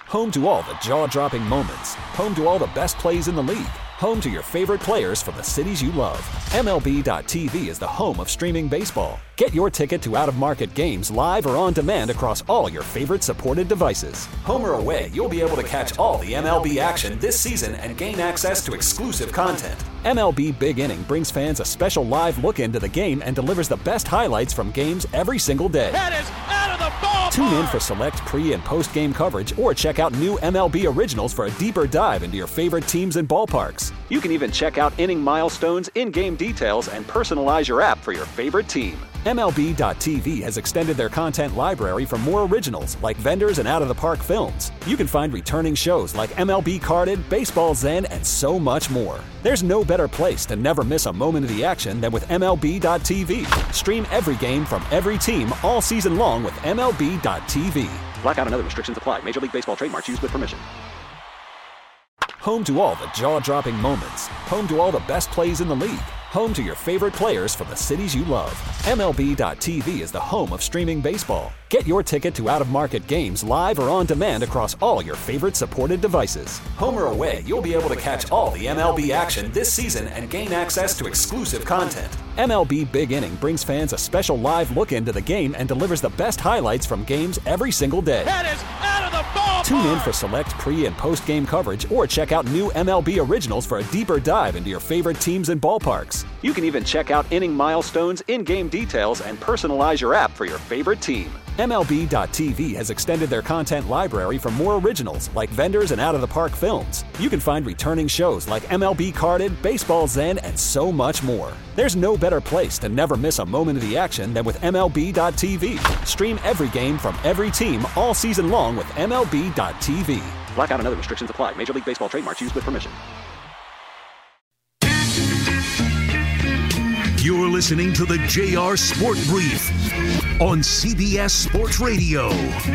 Home to all the jaw-dropping moments. Home to all the best plays in the league. Home to your favorite players from the cities you love. MLB.tv is the home of streaming baseball. Get your ticket to out-of-market games live or on demand across all your favorite supported devices. Home or away, you'll be able to catch all the MLB action this season and gain access to exclusive content. MLB Big Inning brings fans a special live look into the game and delivers the best highlights from games every single day. That is out of the ballpark! Tune in for select pre- and post-game coverage or check out new MLB originals for a deeper dive into your favorite teams and ballparks. You can even check out inning milestones, in-game details, and personalize your app for your favorite team. MLB.tv has extended their content library for more originals like vendors and out-of-the-park films. You can find returning shows like MLB Carded, Baseball Zen, and so much more. There's no better place to never miss a moment of the action than with MLB.tv. Stream every game from every team all season long with MLB.tv. Blackout and other restrictions apply. Major League Baseball trademarks used with permission. Home to all the jaw-dropping moments. Home to all the best plays in the league. Home to your favorite players from the cities you love. MLB.tv is the home of streaming baseball. Get your ticket to out-of-market games live or on demand across all your favorite supported devices. Home or away, you'll be able to catch all the MLB action this season and gain access to exclusive content. MLB Big Inning brings fans a special live look into the game and delivers the best highlights from games every single day. That is out of the ballpark! Tune in for select pre- and post-game coverage or check out new MLB originals for a deeper dive into your favorite teams and ballparks. You can even check out inning milestones, in-game details, and personalize your app for your favorite team. MLB.tv has extended their content library for more originals like vendors and out-of-the-park films. You can find returning shows like MLB Carded, Baseball Zen, and so much more. There's no better place to never miss a moment of the action than with MLB.tv. Stream every game from every team all season long with MLB.tv. Blackout and other restrictions apply. Major League Baseball trademarks used with permission. You're listening to the JR Sport Brief on CBS Sports Radio.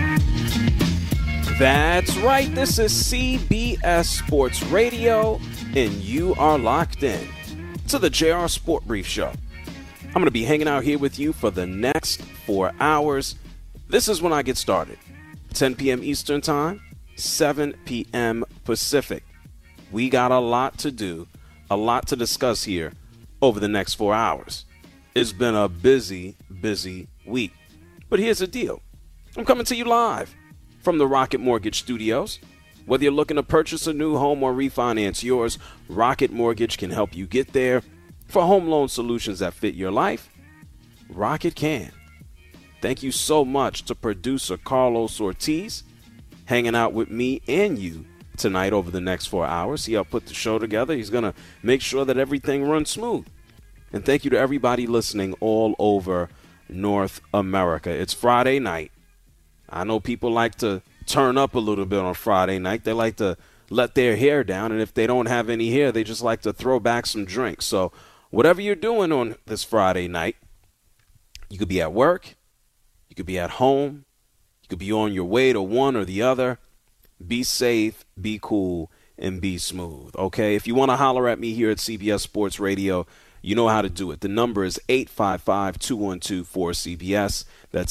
That's right. This is CBS Sports Radio, and you are locked in to the JR Sport Brief Show. I'm going to be hanging out here with you for the next 4 hours. This is when I get started. 10 p.m. Eastern Time, 7 p.m. Pacific. We got a lot to do, a lot to discuss here over the next 4 hours. It's been a busy, busy week. But here's the deal. I'm coming to you live from the Rocket Mortgage Studios. Whether you're looking to purchase a new home or refinance yours, Rocket Mortgage can help you get there. For home loan solutions that fit your life, Rocket can. Thank you so much to producer Carlos Ortiz hanging out with me and you tonight over the next 4 hours. He helped put the show together. He's going to make sure that everything runs smooth. And thank you to everybody listening all over North America. It's Friday night. I know people like to turn up a little bit on Friday night. They like to let their hair down, and if they don't have any hair, they just like to throw back some drinks. So whatever you're doing on this Friday night, you could be at work, you could be at home, you could be on your way to one or the other. Be safe, be cool, and be smooth, okay? If you want to holler at me here at CBS Sports Radio, you know how to do it. The number is 855-212-4CBS. That's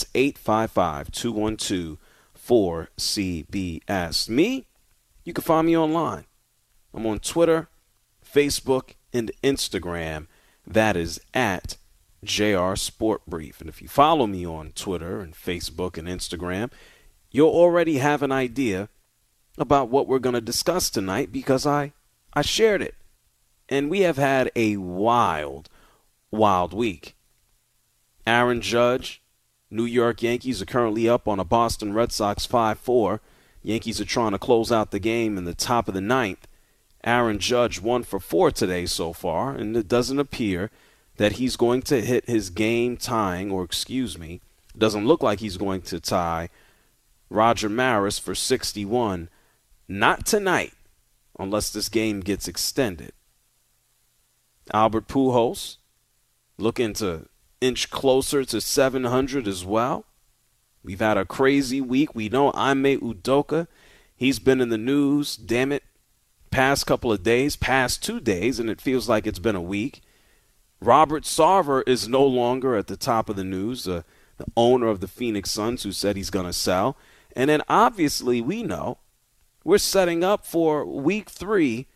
855-212-4CBS. Me, you can find me online. I'm on Twitter, Facebook, and Instagram. That is at JR Sport Brief. And if you follow me on Twitter and Facebook and Instagram, you'll already have an idea about what we're going to discuss tonight because I shared it. And we have had a wild, wild week. Aaron Judge, New York Yankees are currently up on a Boston Red Sox 5-4. Yankees are trying to close out the game in the top of the ninth. Aaron Judge 1 for 4 today so far, and it doesn't appear that he's going to hit his game tying, doesn't look like he's going to tie Roger Maris for 61. Not tonight, unless this game gets extended. Albert Pujols looking to inch closer to 700 as well. We've had a crazy week. We know Aime Udoka, he's been in the news, damn it, past 2 days, and it feels like it's been a week. Robert Sarver is no longer at the top of the news, the owner of the Phoenix Suns, who said he's going to sell. And then obviously we know we're setting up for week 3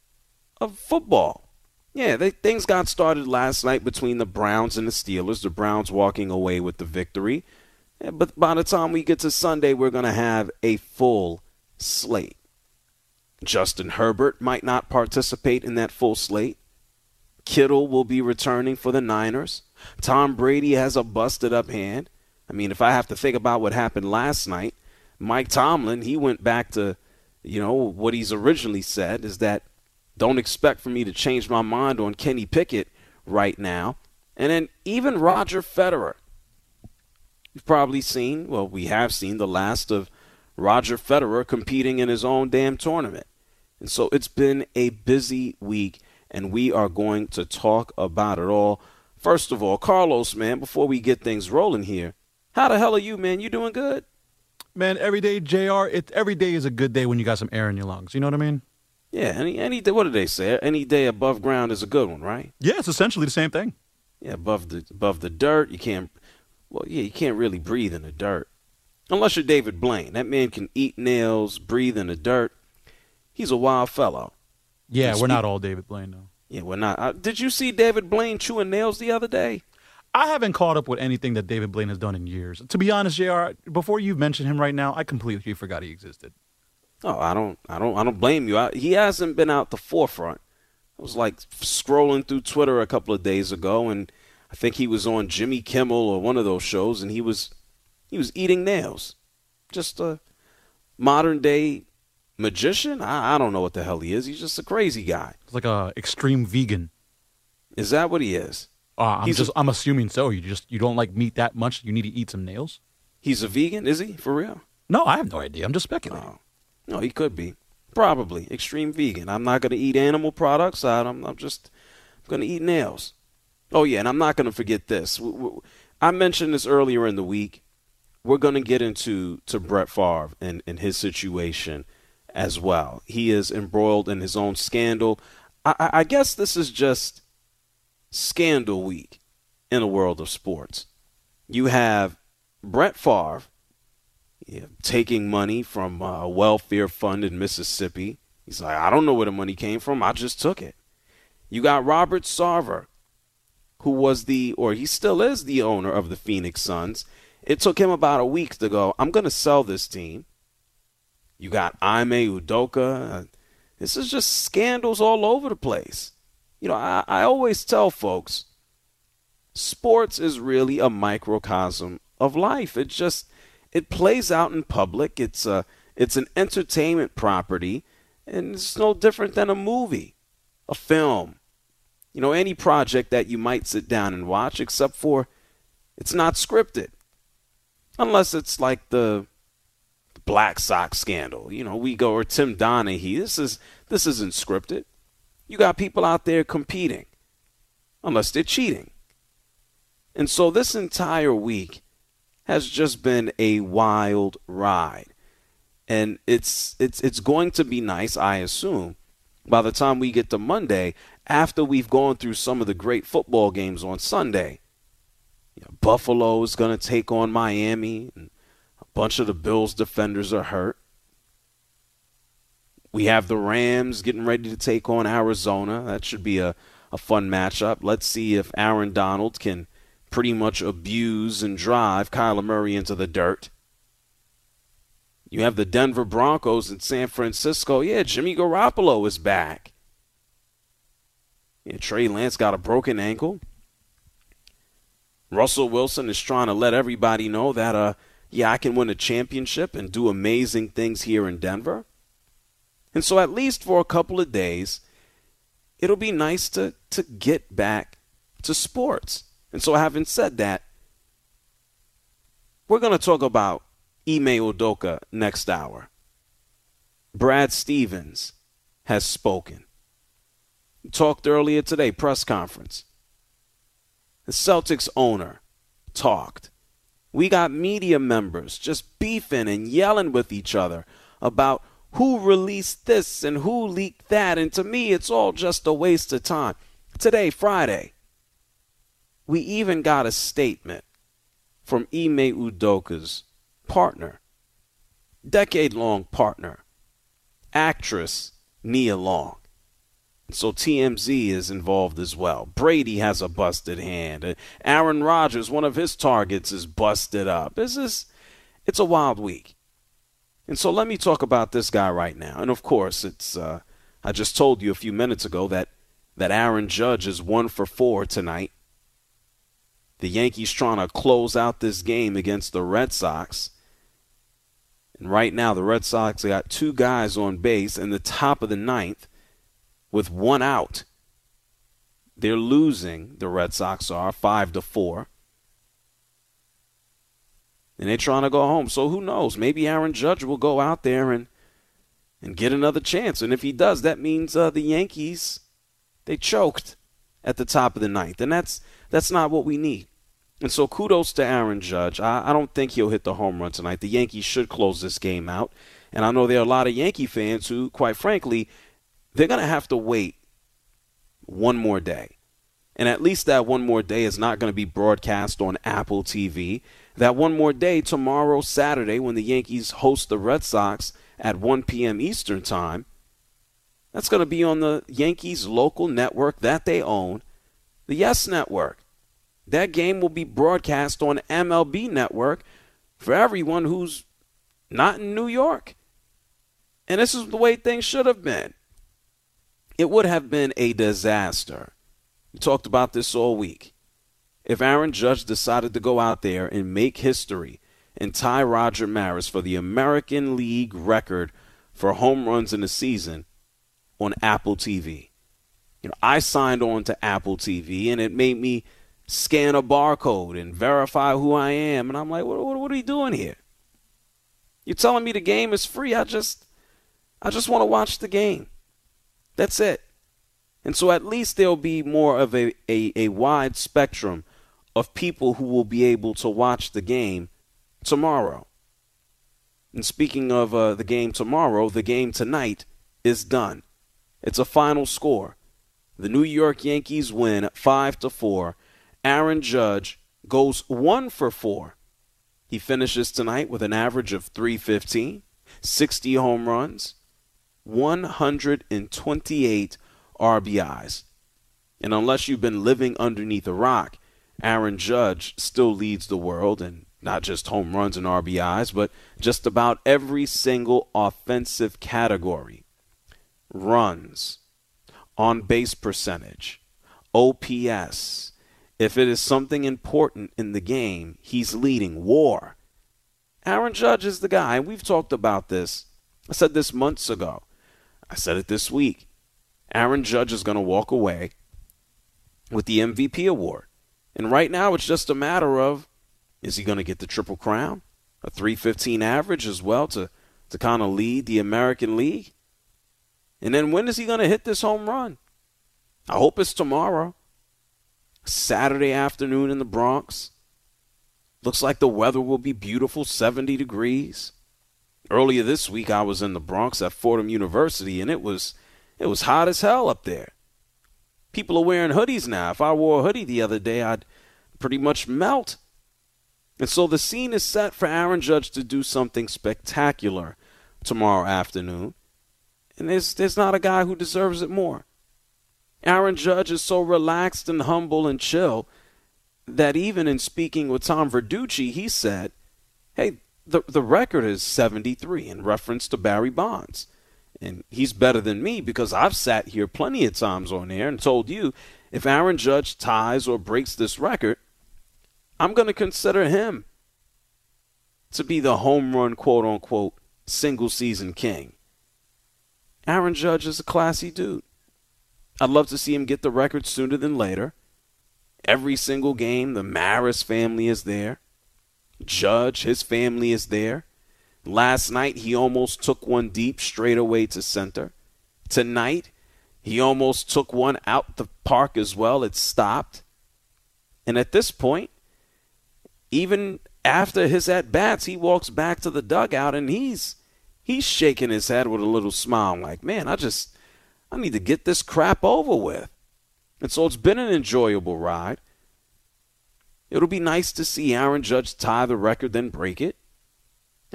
of football. Yeah, things got started last night between the Browns and the Steelers. The Browns walking away with the victory. Yeah, but by the time we get to Sunday, we're going to have a full slate. Justin Herbert might not participate in that full slate. Kittle will be returning for the Niners. Tom Brady has a busted-up hand. I mean, if I have to think about what happened last night, Mike Tomlin, he went back to, what he's originally said is that don't expect for me to change my mind on Kenny Pickett right now. And then even Roger Federer. You've probably seen, we have seen the last of Roger Federer competing in his own damn tournament. And so it's been a busy week, and we are going to talk about it all. First of all, Carlos, man, before we get things rolling here, how the hell are you, man? You doing good? Man, every day, JR, every day is a good day when you got some air in your lungs. You know what I mean? Yeah, any day, what do they say? Any day above ground is a good one, right? Yeah, it's essentially the same thing. Yeah, above the dirt, you can't really breathe in the dirt. Unless you're David Blaine. That man can eat nails, breathe in the dirt. He's a wild fellow. Yeah, we're not all David Blaine, though. Yeah, we're not. Did you see David Blaine chewing nails the other day? I haven't caught up with anything that David Blaine has done in years. To be honest, JR, before you mention him right now, I completely forgot he existed. Oh, I don't blame you. He hasn't been out the forefront. I was like scrolling through Twitter a couple of days ago, and I think he was on Jimmy Kimmel or one of those shows, and he was eating nails. Just a modern day magician? I don't know what the hell he is. He's just a crazy guy. It's like a extreme vegan. Is that what he is? I'm assuming so. You don't like meat that much. You need to eat some nails. He's a vegan, is he? For real? No, I have no idea. I'm just speculating. Oh. No, he could be. Probably extreme vegan. I'm not going to eat animal products. I'm just going to eat nails. Oh yeah, and I'm not going to forget this. I mentioned this earlier in the week. We're going to get into Brett Favre and his situation as well. He is embroiled in his own scandal. I guess this is just scandal week in the world of sports. You have Brett Favre taking money from a welfare fund in Mississippi. He's like, I don't know where the money came from. I just took it. You got Robert Sarver, who was he still is the owner of the Phoenix Suns. It took him about a week to go, I'm going to sell this team. You got Ime Udoka. This is just scandals all over the place. I always tell folks, sports is really a microcosm of life. It plays out in public. It's an entertainment property, and it's no different than a movie, a film. Any project that you might sit down and watch, except for it's not scripted. Unless it's like the Black Sox scandal. Or Tim Donaghy. This isn't scripted. You got people out there competing, unless they're cheating. And so this entire week has just been a wild ride. And it's going to be nice, I assume, by the time we get to Monday, after we've gone through some of the great football games on Sunday. Buffalo is going to take on Miami, and a bunch of the Bills defenders are hurt. We have the Rams getting ready to take on Arizona. That should be a fun matchup. Let's see if Aaron Donald can pretty much abuse and drive Kyler Murray into the dirt. You have the Denver Broncos in San Francisco. Yeah, Jimmy Garoppolo is back. Yeah, Trey Lance got a broken ankle. Russell Wilson is trying to let everybody know that, I can win a championship and do amazing things here in Denver. And so at least for a couple of days, it'll be nice to get back to sports. And so having said that, we're going to talk about Ime Udoka next hour. Brad Stevens has spoken. He talked earlier today, press conference. The Celtics owner talked. We got media members just beefing and yelling with each other about who released this and who leaked that. And to me, it's all just a waste of time. Today, Friday, we even got a statement from Ime Udoka's partner, decade-long partner, actress Nia Long. So TMZ is involved as well. Brady has a busted hand. Aaron Rodgers, one of his targets, is busted up. It's a wild week. And so let me talk about this guy right now. And of course, I just told you a few minutes ago that Aaron Judge is 1 for 4 tonight. The Yankees trying to close out this game against the Red Sox. And right now, the Red Sox got 2 guys on base in the top of the 9th with 1 out. They're losing, the Red Sox are, 5-4. And they're trying to go home. So who knows? Maybe Aaron Judge will go out there and get another chance. And if he does, that means the Yankees, they choked at the top of the 9th. And that's not what we need. And so kudos to Aaron Judge. I don't think he'll hit the home run tonight. The Yankees should close this game out. And I know there are a lot of Yankee fans who, quite frankly, they're going to have to wait one more day. And at least that one more day is not going to be broadcast on Apple TV. That one more day, tomorrow, Saturday, when the Yankees host the Red Sox at 1 p.m. Eastern Time, that's going to be on the Yankees local network that they own, the Yes Network. That game will be broadcast on MLB Network for everyone who's not in New York. And this is the way things should have been. It would have been a disaster. We talked about this all week. If Aaron Judge decided to go out there and make history and tie Roger Maris for the American League record for home runs in a season on Apple TV. I signed on to Apple TV, and it made me scan a barcode and verify who I am. And I'm like, what are you doing here? You're telling me the game is free. I just want to watch the game. That's it. And so at least there'll be more of a wide spectrum of people who will be able to watch the game tomorrow. And speaking of the game tomorrow, the game tonight is done. It's a final score. The New York Yankees win 5-4. Aaron Judge goes 1 for 4. He finishes tonight with an average of .315, 60 home runs, 128 RBIs. And unless you've been living underneath a rock, Aaron Judge still leads the world in not just home runs and RBIs, but just about every single offensive category. Runs, on-base percentage, OPS. If it is something important in the game, he's leading. WAR. Aaron Judge is the guy, and we've talked about this. I said this months ago. I said it this week. Aaron Judge is going to walk away with the MVP award. And right now it's just a matter of, is he going to get the Triple Crown? A .315 average as well to kind of lead the American League? And then when is he going to hit this home run? I hope it's tomorrow. Saturday afternoon in the Bronx. Looks like the weather will be beautiful, 70 degrees. Earlier this week I was in the Bronx at Fordham University, and it was hot as hell up there. People are wearing hoodies now. If I wore a hoodie the other day, I'd pretty much melt. And so the scene is set for Aaron Judge to do something spectacular tomorrow afternoon. And there's not a guy who deserves it more. Aaron Judge is so relaxed and humble and chill that even in speaking with Tom Verducci, he said, hey, the record is 73 in reference to Barry Bonds. And he's better than me because I've sat here plenty of times on air and told you if Aaron Judge ties or breaks this record, I'm going to consider him to be the home run, quote-unquote, single-season king. Aaron Judge is a classy dude. I'd love to see him get the record sooner than later. Every single game, the Maris family is there. Judge, his family is there. Last night, he almost took one deep straight away to center. Tonight, he almost took one out the park as well. It stopped. And at this point, even after his at-bats, he walks back to the dugout and he's shaking his head with a little smile like, man, I need to get this crap over with. And so it's been an enjoyable ride. It'll be nice to see Aaron Judge tie the record, then break it.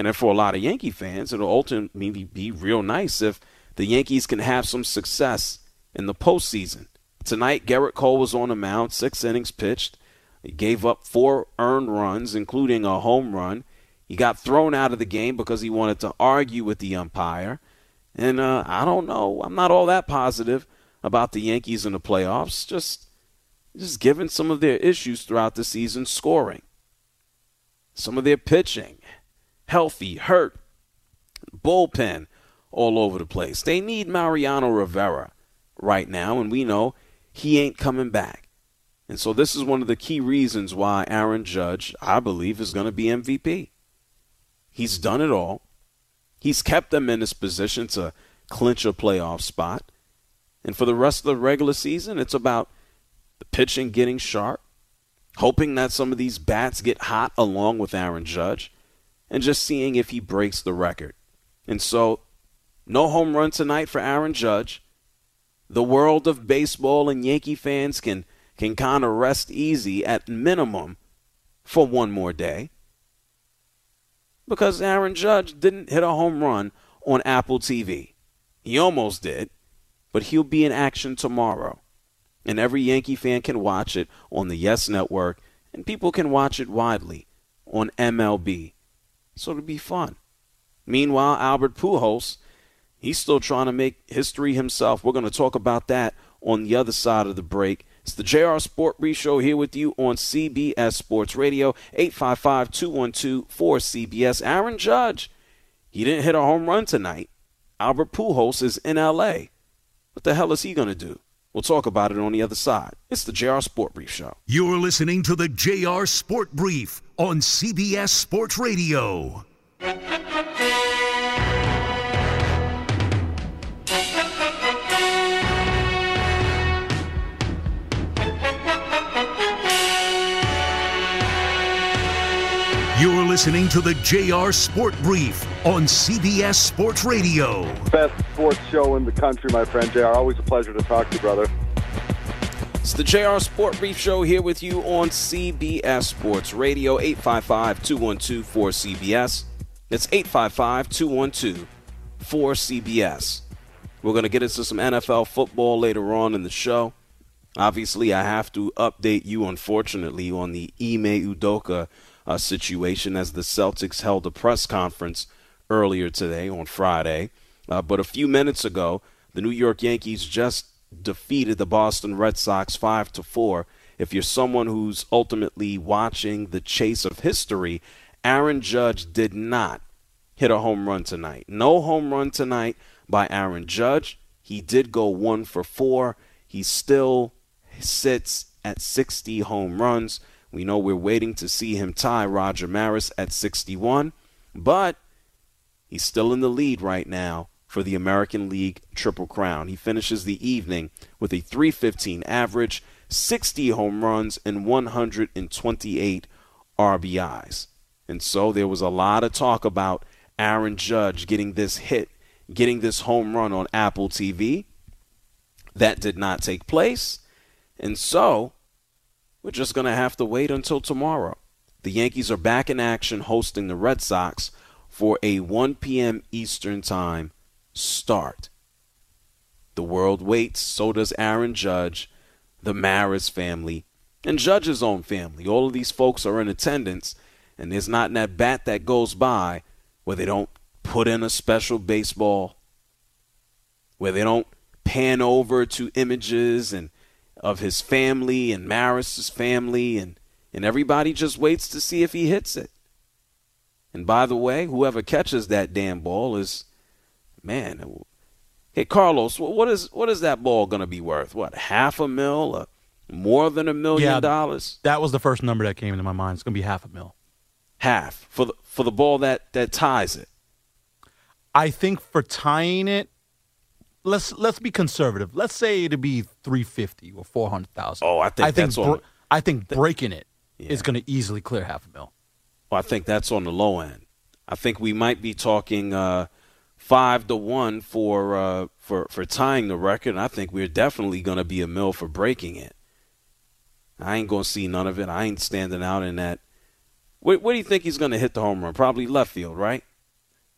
And then for a lot of Yankee fans, it'll ultimately be real nice if the Yankees can have some success in the postseason. Tonight, Gerrit Cole was on the mound, 6 innings pitched. He gave up 4 earned runs, including a home run. He got thrown out of the game because he wanted to argue with the umpire. And I don't know. I'm not all that positive about the Yankees in the playoffs. Just given some of their issues throughout the season, scoring. Some of their pitching. Healthy, hurt, bullpen all over the place. They need Mariano Rivera right now, and we know he ain't coming back. And so this is one of the key reasons why Aaron Judge, I believe, is going to be MVP. He's done it all. He's kept them in this position to clinch a playoff spot. And for the rest of the regular season, it's about the pitching getting sharp, hoping that some of these bats get hot along with Aaron Judge, and just seeing if he breaks the record. And so, no home run tonight for Aaron Judge. The world of baseball and Yankee fans can kind of rest easy at minimum for one more day. Because Aaron Judge didn't hit a home run on Apple TV. He almost did, but he'll be in action tomorrow. And every Yankee fan can watch it on the Yes Network, and people can watch it widely on MLB. So it'll be fun. Meanwhile, Albert Pujols, he's still trying to make history himself. We're going to talk about that on the other side of the break. It's the JR Sport Brief Show here with you on CBS Sports Radio, 855-212-4CBS. Aaron Judge, he didn't hit a home run tonight. Albert Pujols is in L.A. What the hell is he going to do? We'll talk about it on the other side. It's the JR Sport Brief Show. You're listening to the JR Sport Brief on CBS Sports Radio. You're listening to the JR Sport Brief on CBS Sports Radio. Best sports show in the country, my friend JR. Always a pleasure to talk to you, brother. It's the JR Sport Brief Show here with you on CBS Sports Radio, 855-212-4CBS. It's 855-212-4CBS. We're going to get into some NFL football later on in the show. Obviously, I have to update you, unfortunately, on the Ime Udoka situation as the Celtics held a press conference earlier today on Friday. But a few minutes ago, the New York Yankees just defeated the Boston Red Sox 5-4. If you're someone who's ultimately watching the chase of history, Aaron Judge did not hit a home run tonight. No home run tonight by Aaron Judge. He did go 1 for 4. He still sits at 60 home runs. We know we're waiting to see him tie Roger Maris at 61, but he's still in the lead right now for the American League Triple Crown. He finishes the evening with a .315 average, 60 home runs, and 128 RBIs. And so there was a lot of talk about Aaron Judge getting this hit, getting this home run on Apple TV. That did not take place. And so we're just going to have to wait until tomorrow. The Yankees are back in action hosting the Red Sox for a 1 p.m. Eastern Time start. The world waits, so does Aaron Judge, the Maris family, and Judge's own family. All of these folks are in attendance, and there's not that bat that goes by where they don't put in a special baseball, where they don't pan over to images and of his family and Maris's family, and everybody just waits to see if he hits it. And by the way, whoever catches that damn ball is, man, hey, Carlos, what is that ball going to be worth? What, $500,000? More than $1 million? That was the first number that came into my mind. It's going to be $500,000. Half for the ball that ties it. I think for tying it, let's be conservative. Let's say it'd be $350,000 or $400,000. Oh, I think breaking it is going to easily clear $500,000. Well, I think that's on the low end. I think we might be talking 5-1 for tying the record. And I think we're definitely going to be $1 million for breaking it. I ain't going to see none of it. I ain't standing out in that. Where do you think he's going to hit the home run? Probably left field, right?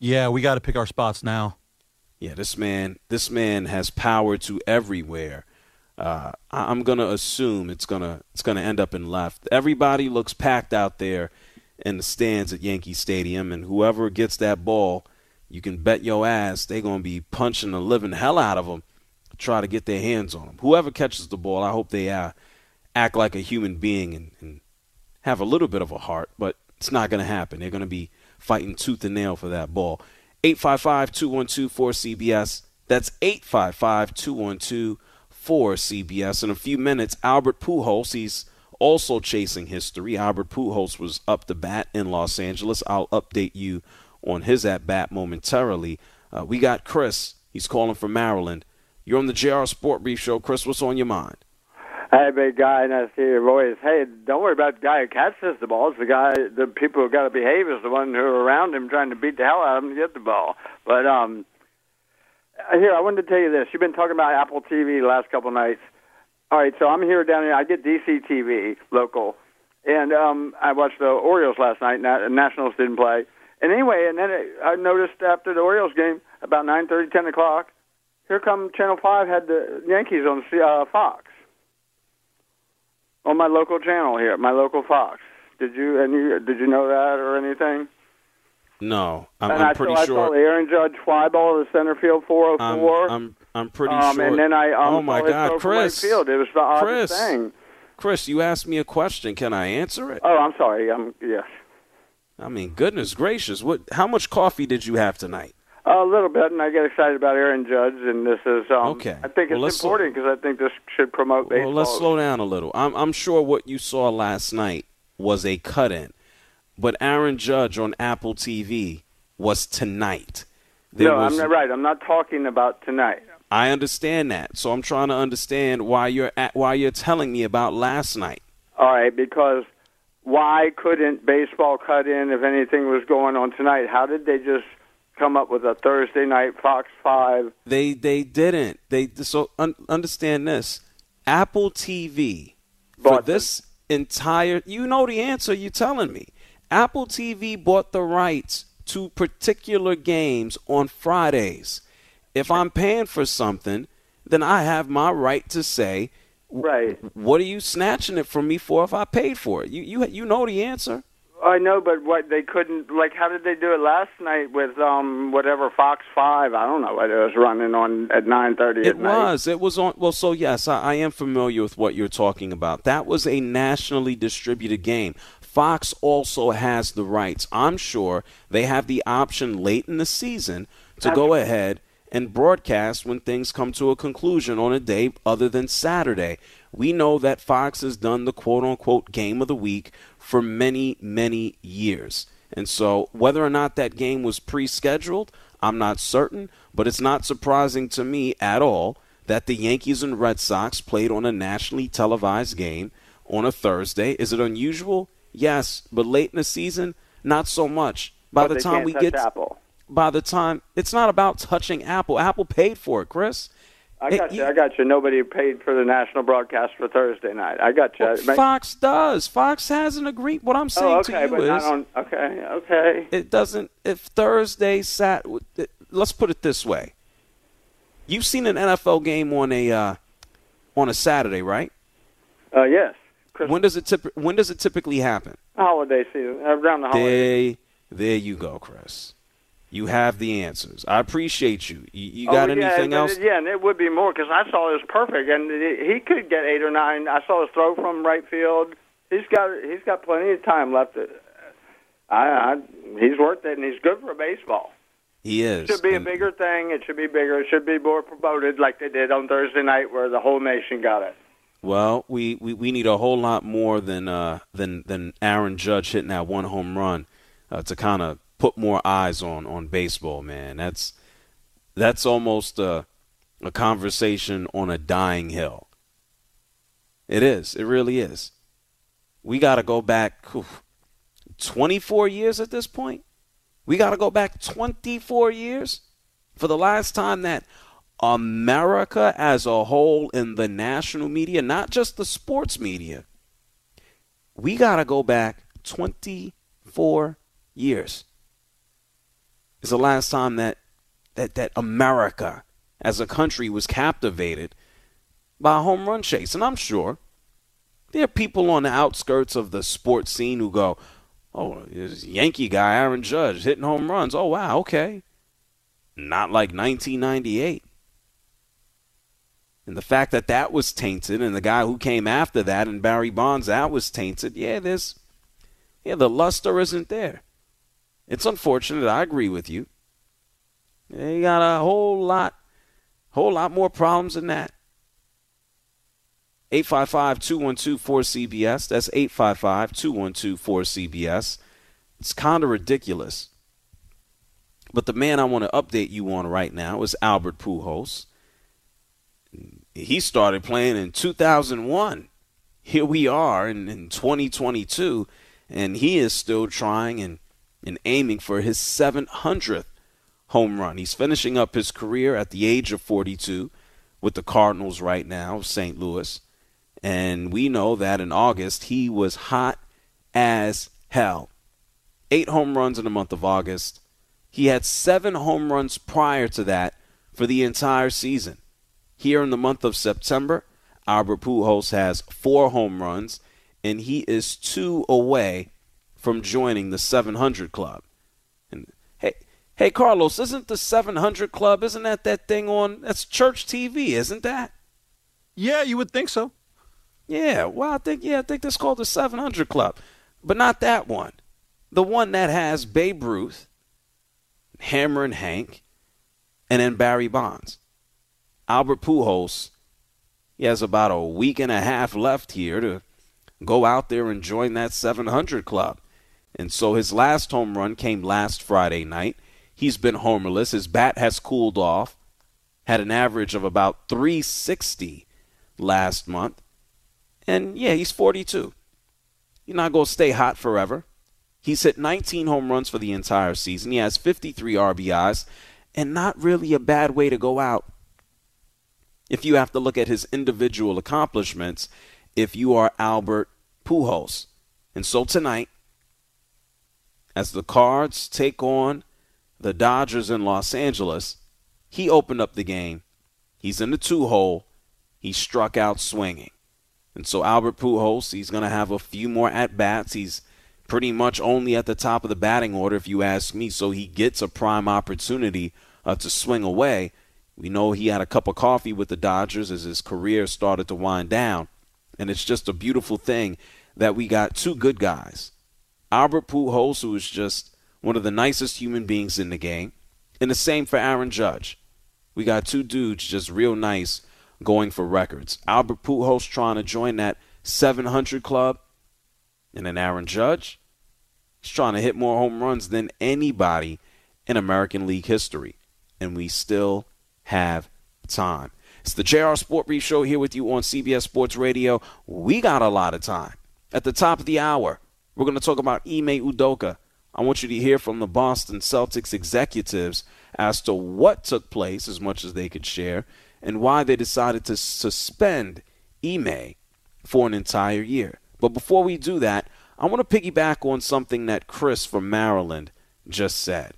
Yeah, we got to pick our spots now. Yeah, this man has power to everywhere. I'm gonna assume it's gonna end up in left. Everybody looks packed out there in the stands at Yankee Stadium, and whoever gets that ball, you can bet your ass they're gonna be punching the living hell out of them to try to get their hands on them. Whoever catches the ball, I hope they act like a human being and have a little bit of a heart, but it's not gonna happen. They're gonna be fighting tooth and nail for that ball. 855-212-4CBS. That's 855-212-4CBS. In a few minutes, Albert Pujols, he's also chasing history. Albert Pujols was up to bat in Los Angeles. I'll update you on his at-bat momentarily. We got Chris. He's calling from Maryland. You're on the JR Sport Brief Show. Chris, what's on your mind? Hey, big guy, nice to hear your voice. Hey, don't worry about the guy who catches the ball. It's the people who got to behave is the one who are around him trying to beat the hell out of him to get the ball. But here, I wanted to tell you this. You've been talking about Apple TV the last couple of nights. All right, so I'm here down here. I get DC TV, local. And I watched the Orioles last night. Nationals didn't play. And anyway, and then I noticed after the Orioles game, about 9:30, 10 o'clock, here come Channel 5 had the Yankees on Fox. On my local channel here, my local Fox. Did you know that or anything? No, I'm pretty sure. I sure. saw the Aaron Judge fly ball to center field 404. I'm pretty sure. And then I oh my God, Chris! Right field. It was the oddest thing. Chris, you asked me a question. Can I answer it? Oh, I'm sorry. Yes. I mean, goodness gracious! How much coffee did you have tonight? A little bit, and I get excited about Aaron Judge, and this is okay. I think it's important because I think this should promote baseball. Well, let's slow down a little. I'm sure what you saw last night was a cut-in, but Aaron Judge on Apple TV was tonight. I'm not right. I'm not talking about tonight. I understand that, so I'm trying to understand why you're telling me about last night. All right, because why couldn't baseball cut in if anything was going on tonight? How did they just come up with a Thursday night Fox 5? They didn't. Understand this. Apple TV for this entire, you know the answer, you're telling me. Apple TV bought the rights to particular games on Fridays. If I'm paying for something, then I have my right to say, right, what are you snatching it from me for if I paid for it? You know the answer. I know, but what they couldn't, how did they do it last night with whatever Fox 5? I don't know what it was running on at 9:30 at night. It was on. Well, so yes, I am familiar with what you're talking about. That was a nationally distributed game. Fox also has the rights. I'm sure they have the option late in the season to go ahead and broadcast when things come to a conclusion on a day other than Saturday. We know that Fox has done the quote-unquote game of the week for many, many years. And so whether or not that game was pre-scheduled, I'm not certain, but it's not surprising to me at all that the Yankees and Red Sox played on a nationally televised game on a Thursday. Is it unusual? Yes, but late in the season, not so much. By the time we get Apple. By the time, it's not about touching Apple. Apple paid for it, Chris. I got you. Nobody paid for the national broadcast for Thursday night. I got you. Well, Fox does. Fox has an agreement. What I'm saying to you is, okay. It doesn't. If Thursday let's put it this way. You've seen an NFL game on a Saturday, right? Yes. When does it typically happen? Holiday season, around the holidays. There you go, Chris. You have the answers. I appreciate you. You got anything else? Yeah, and it would be more because I saw it was perfect, and he could get 8 or 9. I saw his throw from right field. He's got plenty of time left. He's worth it, and he's good for baseball. He is. It should be a bigger thing. It should be bigger. It should be more promoted like they did on Thursday night where the whole nation got it. Well, we need a whole lot more than Aaron Judge hitting that one home run to kind of put more eyes on baseball, man. That's almost a conversation on a dying hill. It is. It really is. We got to go back 24 years at this point. We got to go back 24 years for the last time that America as a whole in the national media, not just the sports media, we got to go back 24 years. is the last time that America as a country was captivated by a home run chase. And I'm sure there are people on the outskirts of the sports scene who go, oh, this Yankee guy, Aaron Judge, hitting home runs. Oh, wow, okay. Not like 1998. And the fact that that was tainted, and the guy who came after that, and Barry Bonds, that was tainted, the luster isn't there. It's unfortunate. I agree with you. They got a whole lot more problems than that. 855-212-4CBS. That's 855-212-4CBS. It's kind of ridiculous. But the man I want to update you on right now is Albert Pujols. He started playing in 2001. Here we are in 2022, and he is still trying and aiming for his 700th home run. He's finishing up his career at the age of 42 with the Cardinals right now, St. Louis. And we know that in August, he was hot as hell. 8 home runs in the month of August. He had 7 home runs prior to that for the entire season. Here in the month of September, Albert Pujols has 4 home runs, and he is 2 away from joining the 700 club. And hey, Carlos, isn't the 700 club, isn't that thing on, that's church TV, isn't that? Yeah, you would think so. Yeah, well, I think that's called the 700 club, but not that one. The one that has Babe Ruth, Hammer and Hank, and then Barry Bonds. Albert Pujols, he has about a week and a half left here to go out there and join that 700 club. And so his last home run came last Friday night. He's been homerless. His bat has cooled off, had an average of about 360 last month. And, yeah, he's 42. You're not going to stay hot forever. He's hit 19 home runs for the entire season. He has 53 RBIs, and not really a bad way to go out if you have to look at his individual accomplishments if you are Albert Pujols. And so tonight, as the Cards take on the Dodgers in Los Angeles, he opened up the game. He's in the 2-hole. He struck out swinging. And so Albert Pujols, he's going to have a few more at-bats. He's pretty much only at the top of the batting order, if you ask me, so he gets a prime opportunity to swing away. We know he had a cup of coffee with the Dodgers as his career started to wind down. And it's just a beautiful thing that we got 2 good guys. Albert Pujols, who is just one of the nicest human beings in the game, and the same for Aaron Judge. We got 2 dudes just real nice going for records. Albert Pujols trying to join that 700 club, and then Aaron Judge, he's trying to hit more home runs than anybody in American League history. And we still have time. It's the JR Sport Brief Show here with you on CBS Sports Radio. We got a lot of time. At the top of the hour, we're going to talk about Ime Udoka. I want you to hear from the Boston Celtics executives as to what took place, as much as they could share, and why they decided to suspend Ime for an entire year. But before we do that, I want to piggyback on something that Chris from Maryland just said.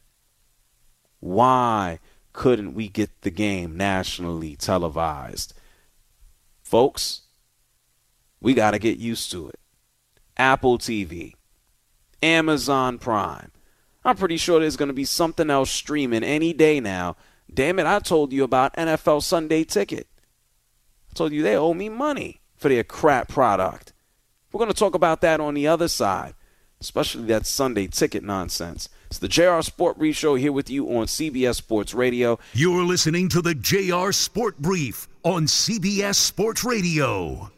Why couldn't we get the game nationally televised? Folks, we got to get used to it. Apple TV, Amazon Prime. I'm pretty sure there's going to be something else streaming any day now. Damn it, I told you about NFL Sunday Ticket. I told you they owe me money for their crap product. We're going to talk about that on the other side, especially that Sunday Ticket nonsense. It's the JR Sport Brief Show here with you on CBS Sports Radio. You're listening to the JR Sport Brief on CBS Sports Radio.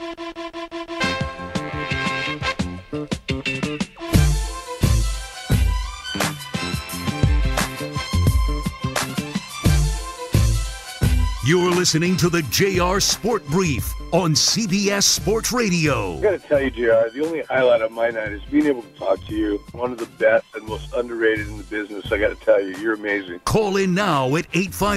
You're listening to the JR Sport Brief on CBS Sports Radio. I got to tell you, JR, the only highlight of my night is being able to talk to you. One of the best and most underrated in the business. I got to tell you, you're amazing. Call in now at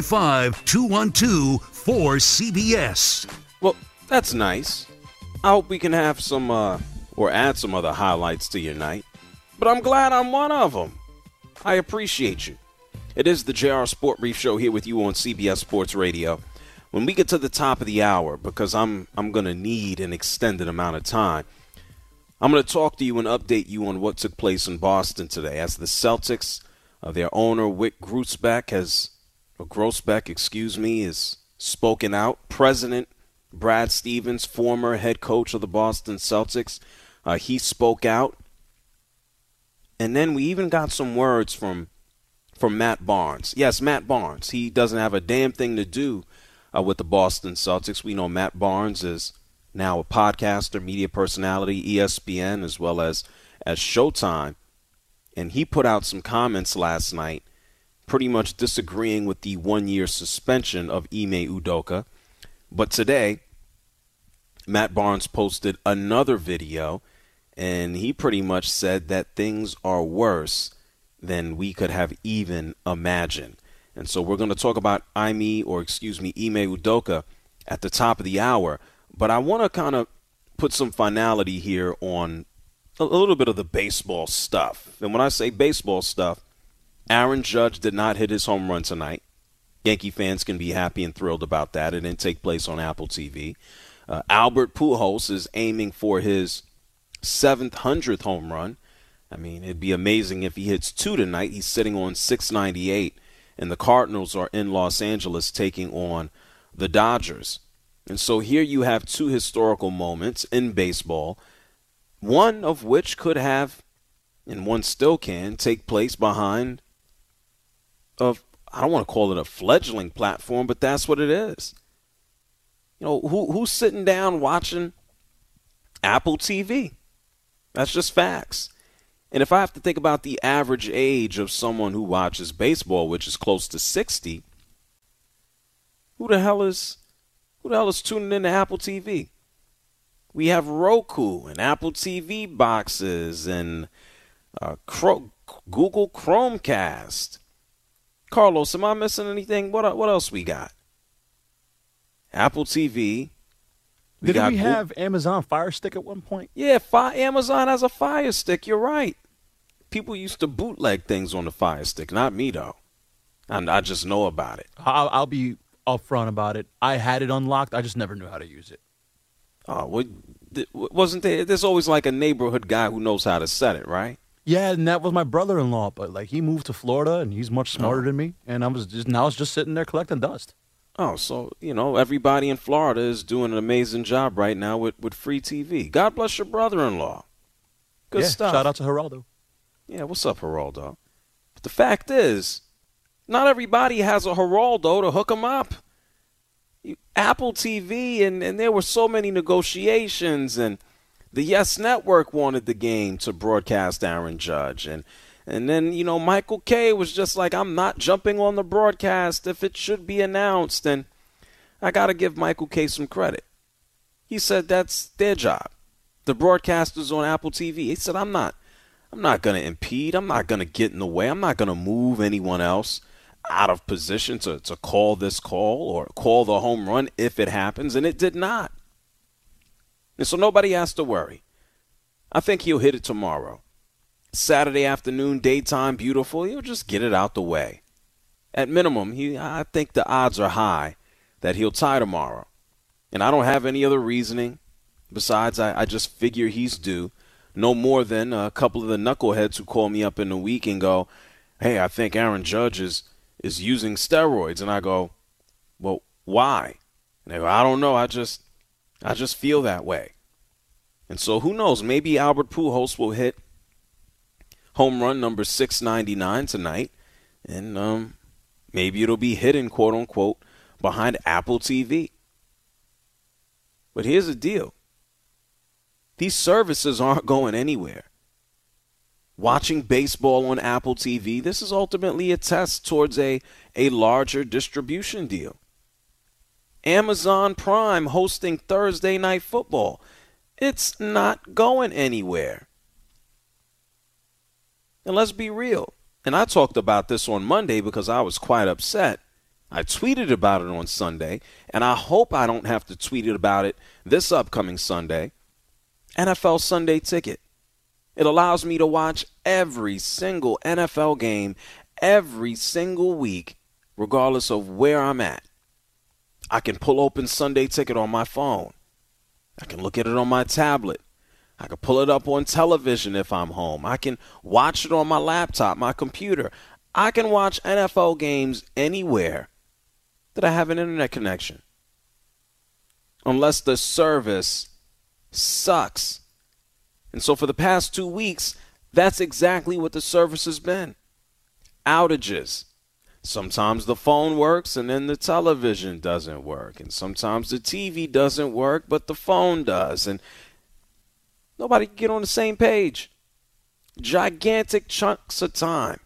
855-212-4CBS. Well, that's nice. I hope we can have some, or add some other highlights to your night. But I'm glad I'm one of them. I appreciate you. It is the JR Sport Brief Show here with you on CBS Sports Radio. When we get to the top of the hour, because I'm going to need an extended amount of time, I'm going to talk to you and update you on what took place in Boston today as the Celtics, their owner, Wyc Grousbeck, has spoken out. President Brad Stevens, former head coach of the Boston Celtics, he spoke out. And then we even got some words from Matt Barnes. Yes, Matt Barnes. He doesn't have a damn thing to do with the Boston Celtics. We know Matt Barnes is now a podcaster, media personality, ESPN, as well as Showtime. And he put out some comments last night pretty much disagreeing with the one-year suspension of Ime Udoka. But today, Matt Barnes posted another video, and he pretty much said that things are worse than we could have even imagined. And so we're going to talk about Ime Udoka at the top of the hour. But I want to kind of put some finality here on a little bit of the baseball stuff. And when I say baseball stuff, Aaron Judge did not hit his home run tonight. Yankee fans can be happy and thrilled about that. It didn't take place on Apple TV. Albert Pujols is aiming for his 700th home run. I mean, it'd be amazing if he hits 2 tonight. He's sitting on 698, and the Cardinals are in Los Angeles taking on the Dodgers. And so here you have 2 historical moments in baseball, one of which could have, and one still can, take place behind I don't want to call it a fledgling platform, but that's what it is. You know, who's sitting down watching Apple TV? That's just facts. And if I have to think about the average age of someone who watches baseball, which is close to 60, who the hell is tuning into Apple TV? We have Roku and Apple TV boxes and Google Chromecast. Carlos, am I missing anything? What else we got? Apple TV. Didn't we have Amazon Fire Stick at one point? Yeah, Amazon has a Fire Stick. You're right. People used to bootleg things on the Fire Stick. Not me, though. I just know about it. I'll be upfront about it. I had it unlocked. I just never knew how to use it. Oh, wasn't there? There's always like a neighborhood guy who knows how to set it, right? Yeah, and that was my brother-in-law. But like he moved to Florida, and he's much smarter than me. And I was just sitting there collecting dust. Oh, so, everybody in Florida is doing an amazing job right now with free TV. God bless your brother-in-law. Good stuff. Shout out to Geraldo. Yeah, what's up, Geraldo? But the fact is, not everybody has a Geraldo to hook them up. Apple TV, and there were so many negotiations, and the Yes Network wanted the game to broadcast Aaron Judge, and then, Michael Kay was just like, I'm not jumping on the broadcast if it should be announced. And I got to give Michael Kay some credit. He said that's their job. The broadcasters on Apple TV. He said, I'm not going to impede. I'm not going to get in the way. I'm not going to move anyone else out of position to call this call or call the home run if it happens. And it did not. And so nobody has to worry. I think he'll hit it tomorrow. Saturday afternoon, daytime, beautiful. He'll just get it out the way. At minimum, I think the odds are high that he'll tie tomorrow. And I don't have any other reasoning. Besides, I just figure he's due. No more than a couple of the knuckleheads who call me up in the week and go, hey, I think Aaron Judge is using steroids. And I go, well, why? And they go, I don't know. I just feel that way. And so who knows? Maybe Albert Pujols will hit home run number 699 tonight, and maybe it'll be hidden, quote unquote, behind Apple TV. But here's the deal. These services aren't going anywhere. Watching baseball on Apple TV, this is ultimately a test towards a larger distribution deal. Amazon Prime hosting Thursday Night Football. It's not going anywhere. And let's be real. And I talked about this on Monday because I was quite upset. I tweeted about it on Sunday, and I hope I don't have to tweet about it this upcoming Sunday. NFL Sunday Ticket. It allows me to watch every single NFL game every single week, regardless of where I'm at. I can pull open Sunday Ticket on my phone. I can look at it on my tablet. I can pull it up on television if I'm home. I can watch it on my laptop, my computer. I can watch NFL games anywhere that I have an internet connection. Unless the service sucks. And so for the past 2 weeks, that's exactly what the service has been. Outages. Sometimes the phone works and then the television doesn't work. And sometimes the TV doesn't work, but the phone does. And nobody can get on the same page. Gigantic chunks of time.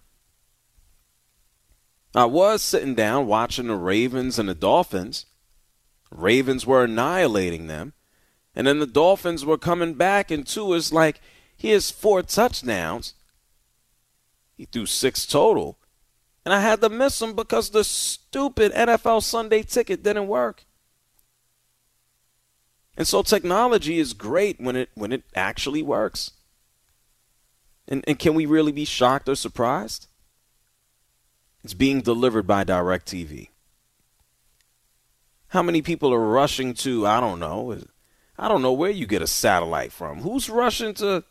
I was sitting down watching the Ravens and the Dolphins. Ravens were annihilating them. And then the Dolphins were coming back, and two is like, he has 4 touchdowns. He threw 6 total. And I had to miss him because the stupid NFL Sunday Ticket didn't work. And so technology is great when it actually works. And can we really be shocked or surprised? It's being delivered by DirecTV. How many people are rushing to, I don't know where you get a satellite from. Who's rushing to,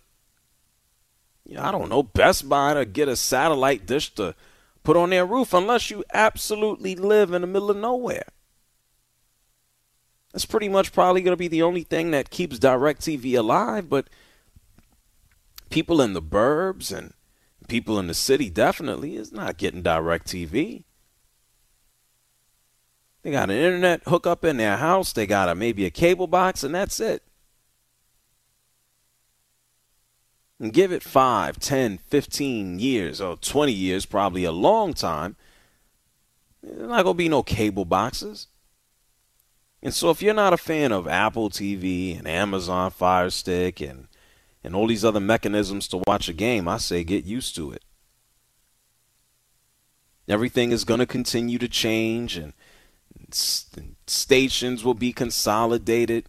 Best Buy to get a satellite dish to put on their roof unless you absolutely live in the middle of nowhere? That's pretty much probably going to be the only thing that keeps DirecTV alive, but people in the burbs and people in the city definitely is not getting DirecTV. They got an internet hookup in their house. They got maybe a cable box, and that's it. And give it 5, 10, 15 years, or 20 years, probably a long time. There's not going to be no cable boxes. And so if you're not a fan of Apple TV and Amazon Fire Stick and all these other mechanisms to watch a game, I say get used to it. Everything is going to continue to change, and stations will be consolidated.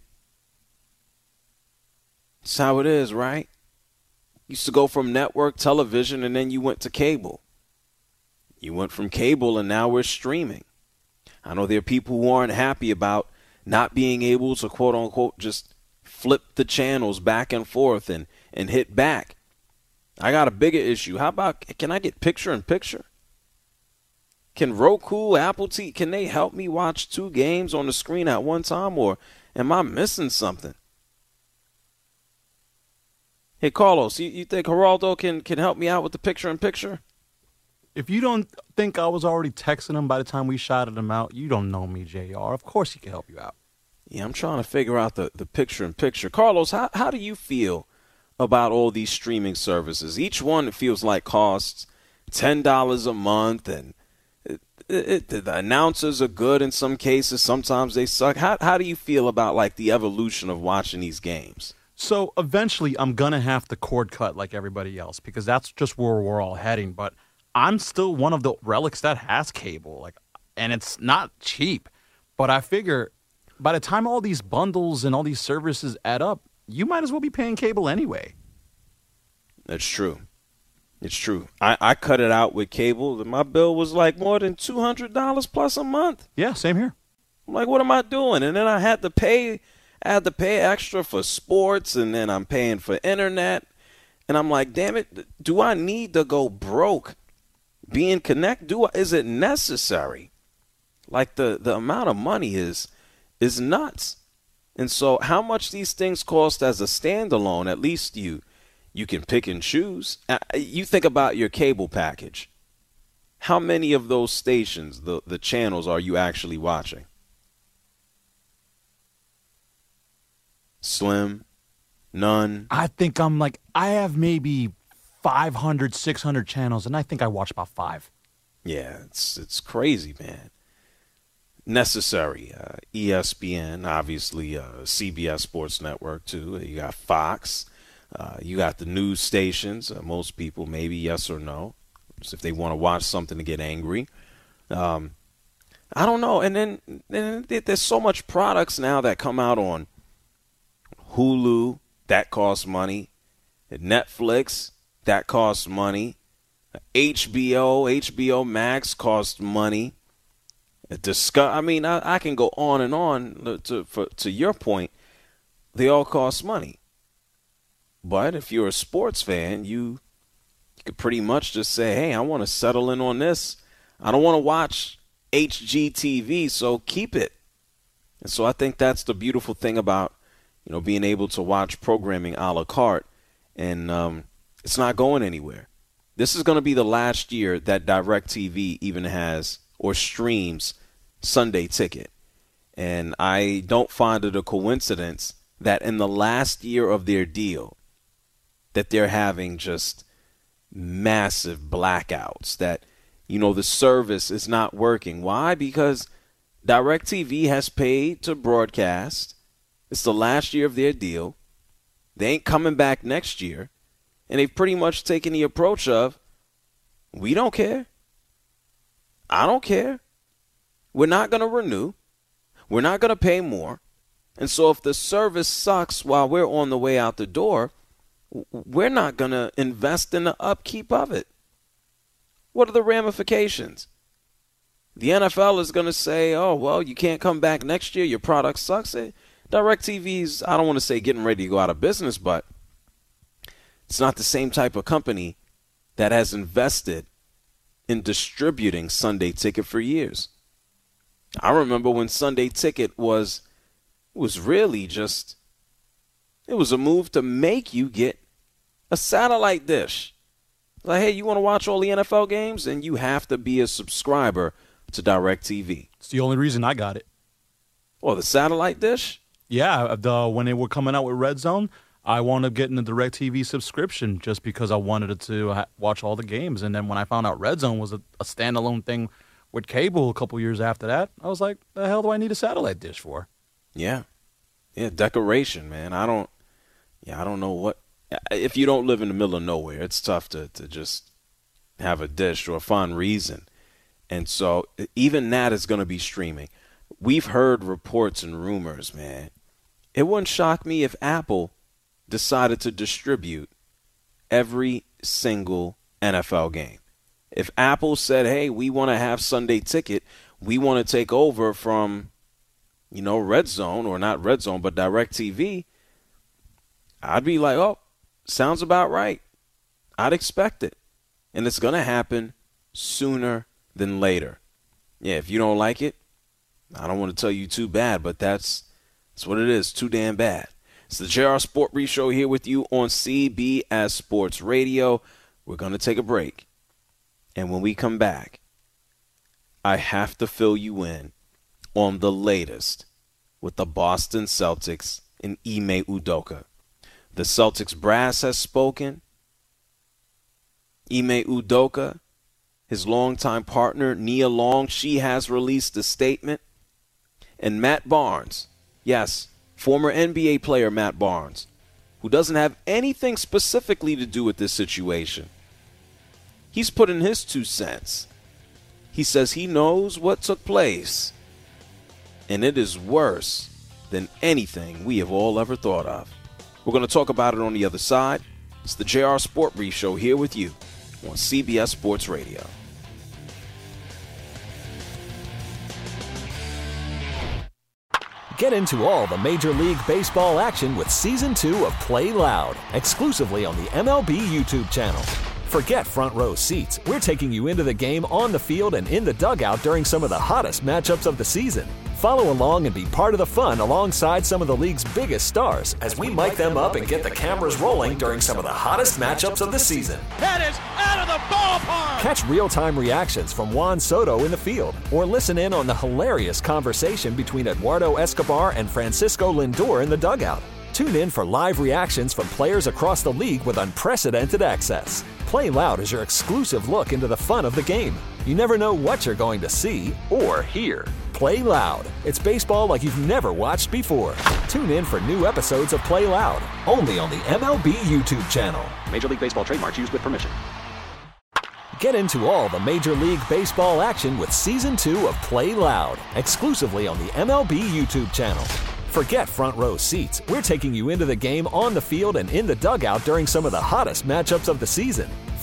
That's how it is, right? Used to go from network television and then you went to cable. You went from cable and now we're streaming. I know there are people who aren't happy about not being able to, quote unquote, just flip the channels back and forth and hit back. I got a bigger issue. How about, can I get picture in picture? Can Roku, Apple TV, can they help me watch 2 games on the screen at one time, or am I missing something? Hey, Carlos, you think Geraldo can help me out with the picture in picture? If you don't think I was already texting him by the time we shouted him out, you don't know me, JR. Of course he can help you out. Yeah, I'm trying to figure out the picture in picture. Carlos, how do you feel about all these streaming services? Each one, it feels like, costs $10 a month, and the announcers are good in some cases. Sometimes they suck. How do you feel about, like, the evolution of watching these games? So eventually I'm going to have to cord cut like everybody else because that's just where we're all heading. But I'm still one of the relics that has cable, and it's not cheap. But I figure by the time all these bundles and all these services add up, you might as well be paying cable anyway. That's true. It's true. I cut it out with cable, and my bill was like more than $200 plus a month. Yeah, same here. I'm like, what am I doing? And then I had to pay extra for sports, and then I'm paying for internet. And I'm like, damn it, do I need to go broke being connected? Is it necessary? Like the amount of money is nuts. And so how much these things cost as a standalone, at least you can pick and choose. You think about your cable package. How many of those stations, the channels, are you actually watching? Slim? None? I think I have maybe 500, 600 channels, and I think I watch about 5. Yeah, it's crazy, man. Necessary. ESPN, obviously, CBS Sports Network, too. You got Fox. You got the news stations. Most people, maybe yes or no, just if they want to watch something to get angry. I don't know. And then there's so much products now that come out on Hulu. That costs money. Netflix. That costs money. HBO Max costs money. I mean, I can go on and on to your point. They all cost money. But if you're a sports fan, you could pretty much just say, hey, I want to settle in on this. I don't want to watch HGTV, so keep it. And so I think that's the beautiful thing about, being able to watch programming a la carte. And it's not going anywhere. This is going to be the last year that DirecTV even has or streams Sunday Ticket. And I don't find it a coincidence that in the last year of their deal that they're having just massive blackouts, that, the service is not working. Why? Because DirecTV has paid to broadcast. It's the last year of their deal. They ain't coming back next year. And they've pretty much taken the approach of, we don't care. I don't care. We're not going to renew. We're not going to pay more. And so if the service sucks while we're on the way out the door, we're not going to invest in the upkeep of it. What are the ramifications? The NFL is going to say, oh, well, you can't come back next year. Your product sucks. DirecTV's, I don't want to say getting ready to go out of business, but it's not the same type of company that has invested in distributing Sunday Ticket for years. I remember when Sunday Ticket was really just, it was a move to make you get a satellite dish. Like, hey, you want to watch all the NFL games? And you have to be a subscriber to DirecTV. It's the only reason I got it. Well, the satellite dish? Yeah, when they were coming out with Red Zone, I wanted to get in the DirecTV subscription just because I wanted to watch all the games. And then when I found out Red Zone was a standalone thing with cable a couple years after that, I was like, the hell do I need a satellite dish for? Yeah, decoration, man. I don't know what. If you don't live in the middle of nowhere, it's tough to just have a dish or find reason. And so even that is going to be streaming. We've heard reports and rumors, man. It wouldn't shock me if Apple decided to distribute every single NFL game. If Apple said, hey, we want to have Sunday Ticket, we want to take over from, Red Zone, or not Red Zone, but DirecTV, I'd be like, oh, sounds about right. I'd expect it. And it's going to happen sooner than later. Yeah, if you don't like it, I don't want to tell you too bad, but that's what it is, too damn bad. It's the JR Sport Brief Show here with you on CBS Sports Radio. We're going to take a break. And when we come back, I have to fill you in on the latest with the Boston Celtics and Ime Udoka. The Celtics brass has spoken. Ime Udoka, his longtime partner, Nia Long, she has released a statement. And Matt Barnes, yes, former NBA player Matt Barnes, who doesn't have anything specifically to do with this situation, he's put in his 2 cents. He says he knows what took place, and it is worse than anything we have all ever thought of. We're going to talk about it on the other side. It's the JR Sport Brief Show here with you on CBS Sports Radio. Get into all the Major League Baseball action with Season 2 of Play Loud, exclusively on the MLB YouTube channel. Forget front row seats. We're taking you into the game on the field and in the dugout during some of the hottest matchups of the season. Follow along and be part of the fun alongside some of the league's biggest stars as we mic them up and get the cameras rolling during some of the hottest matchups of the season. That is out of the ballpark! Catch real-time reactions from Juan Soto in the field, or listen in on the hilarious conversation between Eduardo Escobar and Francisco Lindor in the dugout. Tune in for live reactions from players across the league with unprecedented access. Play Loud is your exclusive look into the fun of the game. You never know what you're going to see or hear. Play Loud. It's baseball like you've never watched before. Tune in for new episodes of Play Loud, only on the MLB YouTube channel. Major League Baseball trademarks used with permission. Get into all the Major League Baseball action with Season 2 of Play Loud, exclusively on the MLB YouTube channel. Forget front row seats. We're taking you into the game on the field and in the dugout during some of the hottest matchups of the season.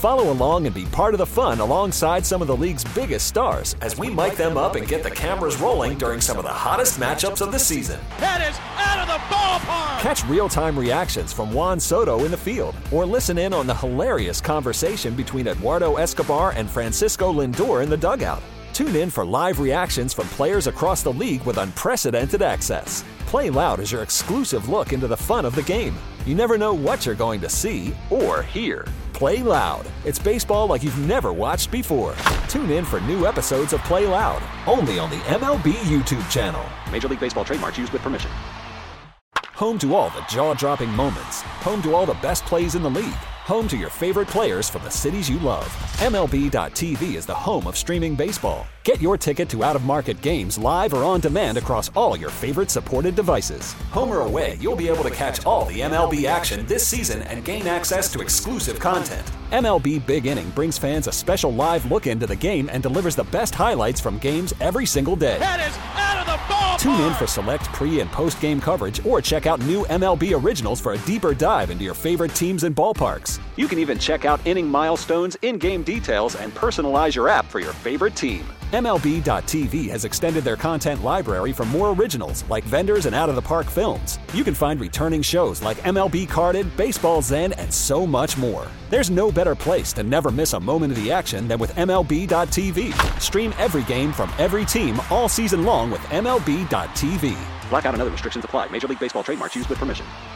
Follow along and be part of the fun alongside some of the league's biggest stars as we mic them up and get the cameras rolling during some of the hottest matchups of the season. That is out of the ballpark! Catch real-time reactions from Juan Soto in the field, or listen in on the hilarious conversation between Eduardo Escobar and Francisco Lindor in the dugout. Tune in for live reactions from players across the league with unprecedented access. Play Loud is your exclusive look into the fun of the game. You never know what you're going to see or hear. Play Loud. It's baseball like you've never watched before. Tune in for new episodes of Play Loud, only on the MLB YouTube channel. Major League Baseball trademarks used with permission. Home to all the jaw-dropping moments. Home to all the best plays in the league. Home to your favorite players from the cities you love. MLB.tv is the home of streaming baseball. Get your ticket to out-of-market games live or on demand across all your favorite supported devices. Home or away, you'll be able to catch all the MLB action this season and gain access to exclusive content. MLB Big Inning brings fans a special live look into the game and delivers the best highlights from games every single day. That is out of the ballpark! Tune in for select pre- and post-game coverage or check out new MLB originals for a deeper dive into your favorite teams and ballparks. You can even check out inning milestones, in-game details, and personalize your app for your favorite team. MLB.tv has extended their content library for more originals like vendors and out-of-the-park films. You can find returning shows like MLB Carded, Baseball Zen, and so much more. There's no better place to never miss a moment of the action than with MLB.tv. Stream every game from every team all season long with MLB.tv. Blackout and other restrictions apply. Major League Baseball trademarks used with permission.